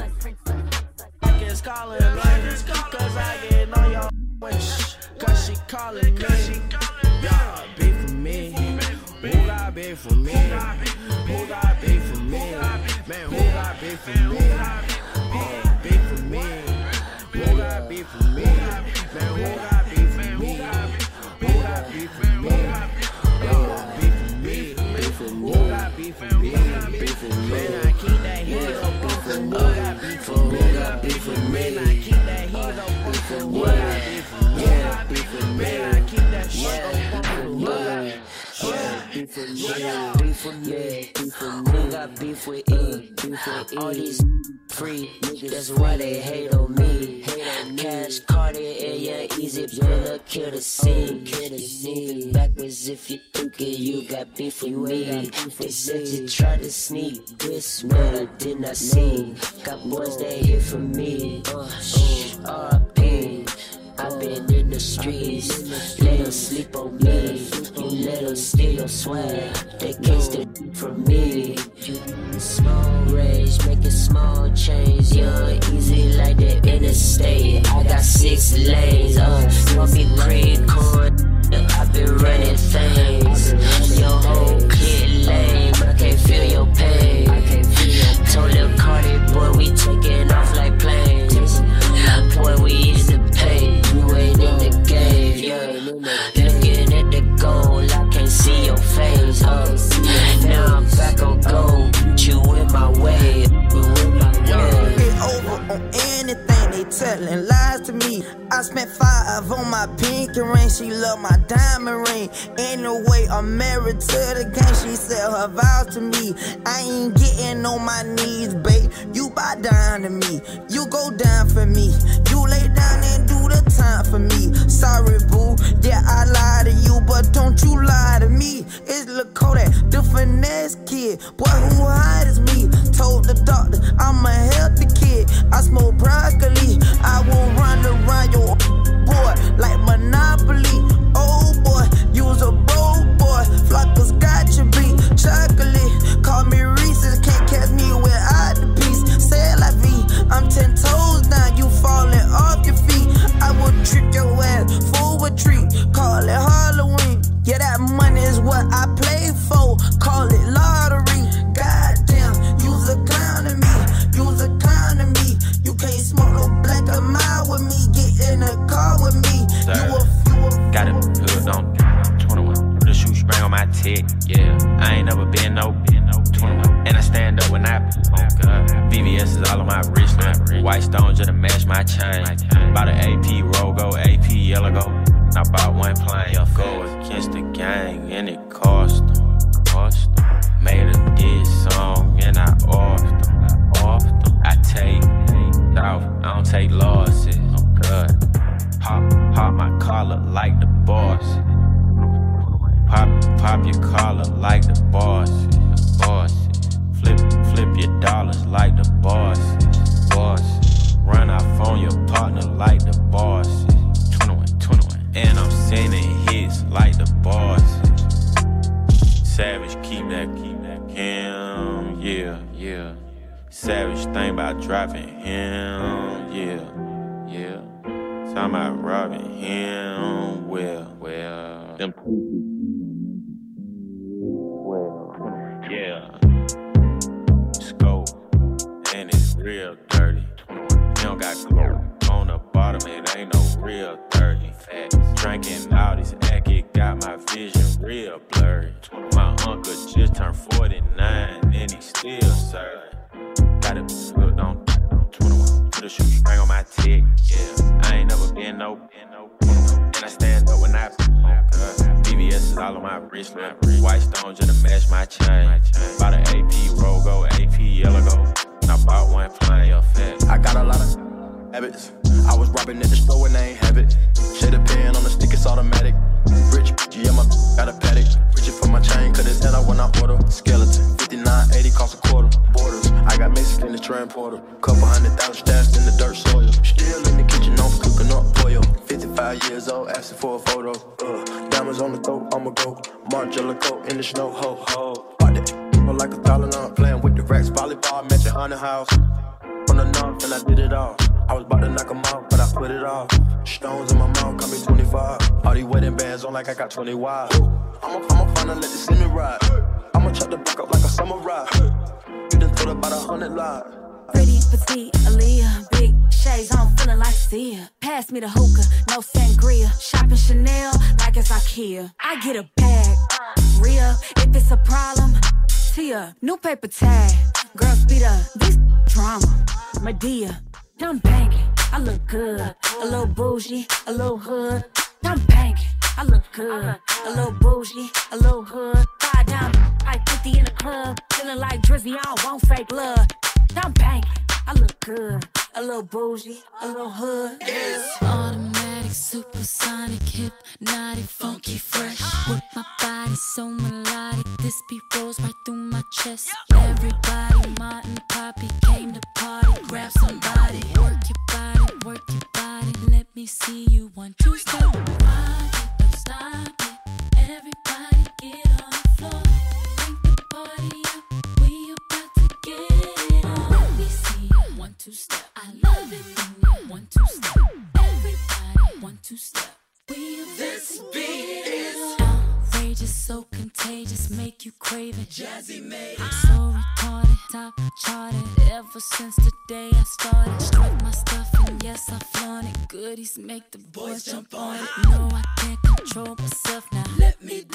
It's calling me, cause I get on your wish. Cause she calling me, y'all be for me. Who got be for me? Who got be for me? Man, who got be for me? Be for me. Who got be for me? Man, who got be for me? Who got be for me? Be for me. Who got be for me? Be for me. Man, I keep that heat up. Who got be for me? Be for me. Man, I keep that heat up. Who got be for me? Be for me. Man, I keep that shit up. Beef with me, beef with me, beef with me. Got beef with E, beef with E. All these free niggas, that's why they hate on me. Cash Carter and your easy brother kill the scene. Moving backwards if you think it, you got beef with me. They said you tried to sneak this, but I did not see. Got boys that hit for me. R.I.P. I've been in the streets, let them sleep on me. You let them steal your swag, they can't steal from me. You small rage, making small change. Young, easy like the interstate. I got 6 lanes, you want me green corn? I've been running things. Your whole clip lame, but I can't feel your pain. Told Lil Cardi, boy, we taking off like planes. Boy, we used to pay. You ain't in the game, yeah. Looking at the goal, I can't see your face. Now I'm back on gold, put you in my way. Get over on anything, they telling lies to me. I spent 5 on my pinky ring, she love my diamond ring. Anyway, I'm married to the game, she said her vows to me. I ain't getting on my knees, babe. You bow down to me, you go down for me. You lay down and do the time for me. Sorry, boo, yeah, I lied to you, but don't you lie to me. It's Lil Kodak, the finesse kid. Boy, who hide is me? Told the doctor I'm a healthy kid. I smoke broccoli, I will run around your boy like Monopoly. Oh boy, you's a broke boy. Flockers got you beat. Chocolate, call me Reese's. Can't catch me without the piece. Say la vie, I'm 10 toes down. You falling off your feet. I will trick your ass for a treat. Call it Halloween. Yeah, that money is what I play for. Call it lottery. Goddamn, you's a clown to me. You's a clown to me. You can't smoke no black or mild with me. Get in the car with me. Got it hood on 21. Put a shoestring on my tech. Yeah, I ain't never been no 21. And I stand up when I VVS is all on my wrist. White stones just to match my chain. Bought an AP Rogo, AP Yellow Go. I bought one plane. Go against the gang and it cost them. Made a diss song and I off them. I take off, I don't take losses. I'm good. Pop my collar like the boss. Pop your collar like the boss. Flip your dollars like the boss. Run off on your partner like the boss. 21. And I'm sending hits like the boss. Savage, keep that him, yeah. Savage, think about dropping him, yeah. Talking about robbing him, well. Them yeah. Scope, and it's real dirty. You don't got coke on the bottom, it ain't no real 30. Facts. Drinking all this act, it got my vision real blurry. My uncle just turned 49 and he still serving. Got it hooked on 21. Put a shoestring on my tick, yeah. I ain't never been no. And I stand up when I VVS is all on my wrist. White stones just to match my chain. Bought an AP Rogo, AP Yellow. And I bought one plane. I got a lot of habits. I was robbing at the store when they ain't have it. Shade a pen on the stick, it's automatic. Rich, yeah, my got a paddock. Reaching for my chain, cause it's head out when I order. Skeleton, 59.80 cost a quarter. Borders, I got Mexican in the transporter. Couple 100,000 stashed in the dirt soil. Still in the kitchen, on cooking up pollo. 55 years old, asking for a photo. Diamonds on the throat, I'm a goat. Margiela coat in the snow, ho. Bought that like a Tylenol. Playing with the racks, volleyball, matching Hunter House. From the north, and I did it all. I was about to knock 'em out, but I put it off. Stones in my mouth, call me 25. All these wedding bands on like I got 20 wide. I'ma finna let the semen ride. I'ma chop the block up like a samurai. You done told about 100 lies. Pretty petite Aaliyah, big shades on, feeling like Sia. Pass me the hookah, no sangria. Shopping Chanel like it's IKEA. I get a bag, real. If it's a problem, Tia, new paper tag. Girl, speed up, this drama. Medea, I'm banking, I look good. A little bougie, a little hood. I'm banking, I look good. A little bougie, a little hood. 5 down, like 50 in the club. Feeling like Drizzy, I don't want fake love. I'm banking, I look good. A little bougie, a little hood. It's automatic, supersonic, hypnotic, funky, fresh. With my body so melodic, this beat rolls right through my chest. Everybody, Martin, Poppy came to party. Grab somebody, work your body. Let me see you 1, 2 step. Rock it, don't stop it. Everybody get on the floor. Bring the party up, we about to get it on. Let me see you 1, 2 step. I love it when you 1, 2 step. Everybody 1, 2 step. This beat is outrageous, so contagious, make you crave it. Jazzy made it. So retarded, top charted. Ever since the day I started, struck my stuff and yes I flaunt it. Goodies make the boys jump on it. No, I can't control myself now. Let me.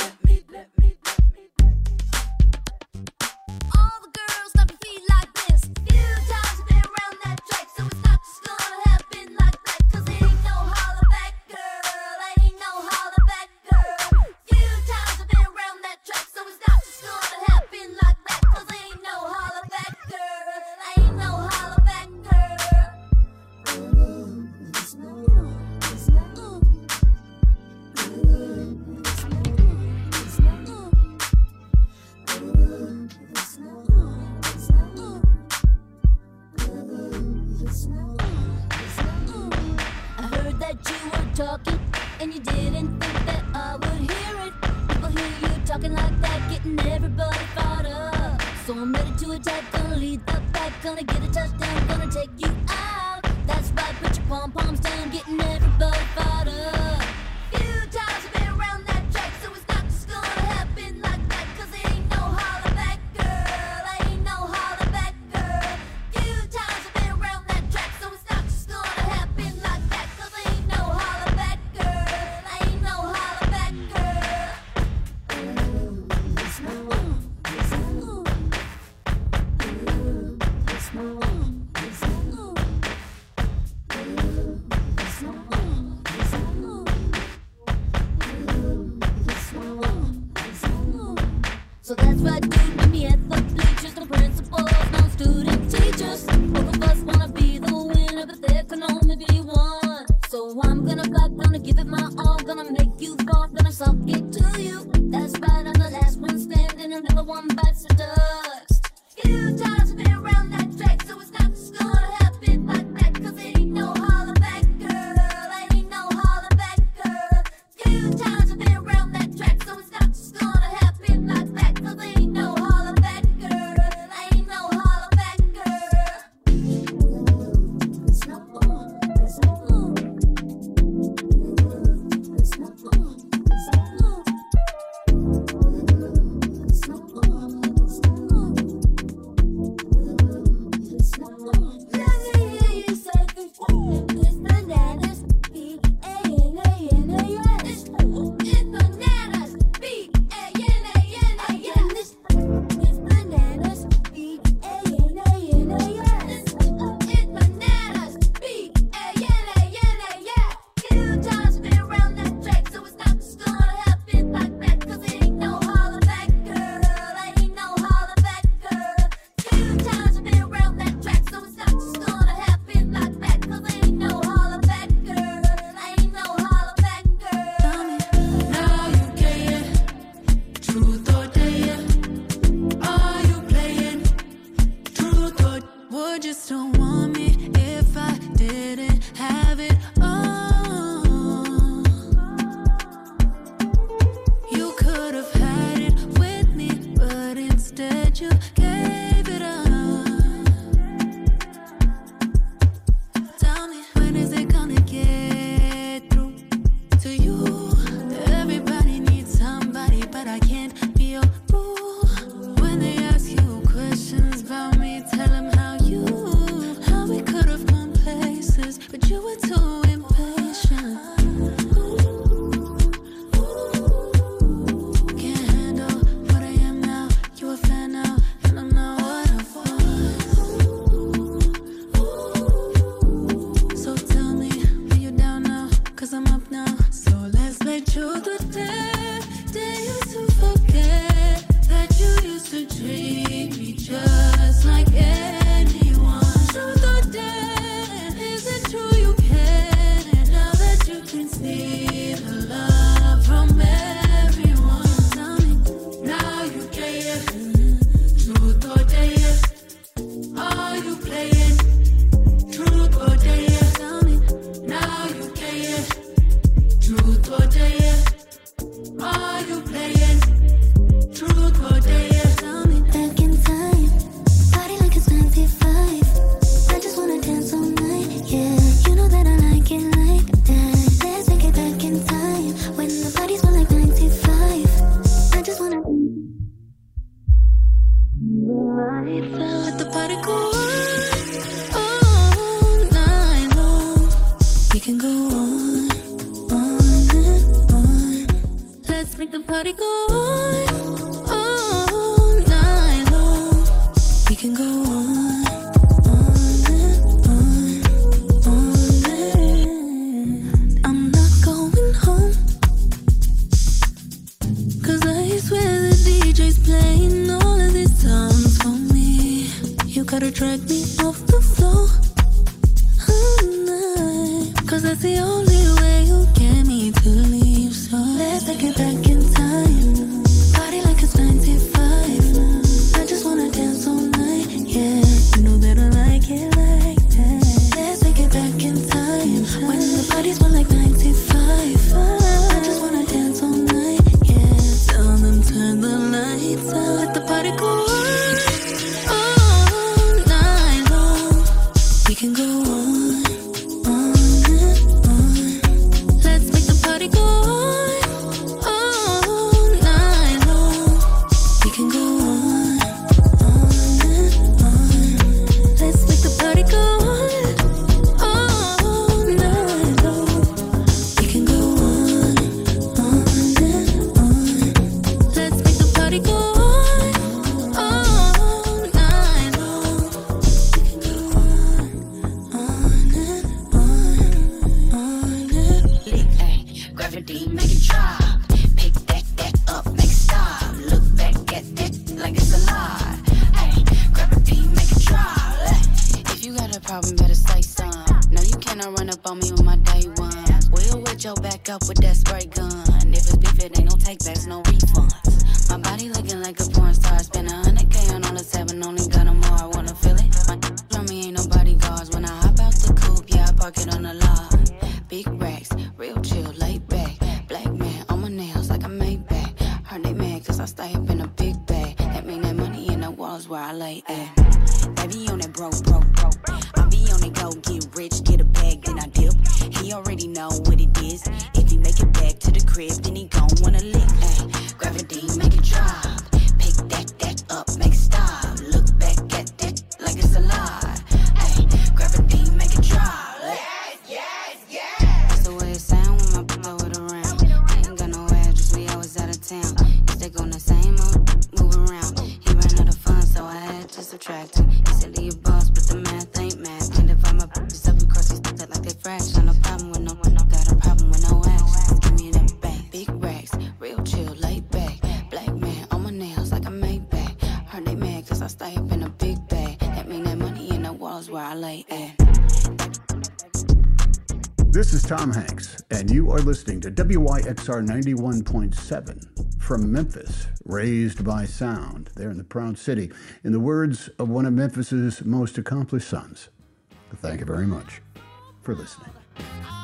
All the girls love to feel like this. Few times I've been around that track, so it's not just gonna happen like that. Cause ain't no holler back, girl. Ain't no holler back, girl. Few times I've been around that track, so it's not just gonna happen like that. Cause ain't no holler back, girl. Ain't no holler back, girl. I heard that you were talking, and you didn't think that I would hear it. People hear you talking like that, getting everybody fired up. So I'm ready to attack, gonna lead the pack, gonna get a touchdown, gonna take you out. That's right, put your pom-poms down, getting everybody fired up. Few times I've been around that track, so it's not just gonna happen like that. Cause ain't no holler back, girl. Ain't no holler back, girl. Few times I've been around that track, so it's not just gonna happen like that. Cause ain't no holler back, girl. Ain't no holler back, girl. So that's right, dude, meet me at the bleachers. No principals, no student teachers. Both of us wanna be the winner, but there can only be one. So I'm gonna back, gonna give it my all, gonna make you fall, gonna suck it to you. That's right, I'm the last one standing, and the one bites the dust. Few times I've been around that track, so it's not just gonna happen like that. 'Cause ain't no holler back, girl. Ain't no holler back, girl. Few times I've been around that track, so it's not just gonna happen like that. 'Cause ain't no holler back, girl. Ain't no holler back, girl. It's not on, it's not on. It's not on, it's not on. It's not on, it's not on. It's not on. Let me hear you say it's bananas, B-A-N-A-N-A-S. It's bananas, B-A-N-A-N-A-S. It's bananas, B-A-N-A-N-A-S. It's bananas, B-A-N-A-N-A-S. Few times I've been around that track, so it's not just gonna happen like that. 'Cause ain't no holler back, girl. Ain't no holler back, girl. Few times I've been around that track, so it's not just gonna happen like that. 'Cause ain't no holler back, girl. Ain't no holler back, girl. Now you playing, truth or dare? Are you playing, truth or would you still want me if I didn't have it all? You could have had it with me, but instead you gave it up. Tell me, when is it gonna get through to you? Everybody needs somebody, but I can't be your boo. When they ask you questions about me, tell them how we could have gone places, but you were too impatient. Can't handle what I am now. You a fan now, and I'm not what I was. So tell me, are you down now? 'Cause I'm up now. So let's make truth or dare. Dare you to forget that you used to treat me just like anyone. Truth or dare, is it true you can? Now that you can see the love from everyone. Tell me, now you playing, truth or dare? Are you playing, truth or dare? Tell me, now you playing, truth or dare? Are you playing, truth or dare? Tell me. Back in time, party like it's 95. I just wanna dance all night, yeah. You know that I like it like that. Let's take it back in time, when the parties were like 95. I just wanna Let the party go all night long. We can go on and on. Let's make the party go on all night long. We can go on and on and on. I'm not going home, 'cause I swear the DJ's playing all of these songs for me. You gotta drag me off the floor all night, 'cause that's the only way you get me to leave. So let's take it back in time, party like it's 95. I just wanna dance all night, yeah. You know that I like it like that. Let's take it back in time, when the parties were like 95. I just wanna dance all night, yeah. Tell them turn the lights out, let the party go on all night long. We can go on and on. Let's make the party go on all night long. We can go on and on. Let's make the party go on all night long. We can go on and on. Let's make the party go on all night long. We can go on and Gravity make it drop. Pick that up, make it stop. Look back at that run up on me with my day ones. We'll wet your back up with that spray gun. If it's beef, it ain't no takebacks, no refunds. My body looking like a porn star. Spend 100K on the 7, only got 'em all. I wanna feel it. My on me ain't no bodyguards. When I hop out the coupe, yeah, I park it on the lot. Big racks, real chill, laid back. Black man on my nails like I made back. Heard they mad cause I stay up in a big bag. That mean that money in the walls where I lay at. They be on that broke. I be on it, go get rich, get a bag, then I dip. He already know what it is. If he make it back to the crib, then he gon' wanna lick. Ay, gravity, make it drop. Pick that up, make it stop. Look back at that like it's a lie. Ay, gravity, make it drop. Yes. That's the way it sound when my blow it around. Ain't got no address, we always out of town. You stick on the same old, move around. He ran out of funds, so I had to subtract him. He said he a boss, but the math ain't math. Can't divide my bitches up across these that like they fraction. No problem with no got a problem with no action. Give me that back, big racks, real chill, laid back. Black man on my nails like I made back. Heard they mad cause I stay up in a big bag. That mean that money in the walls where I lay at. This is Tom Hanks, and you are listening to WYXR 91.7 from Memphis, raised by sound, there in the Proud City, in the words of one of Memphis's most accomplished sons. Thank you very much for listening.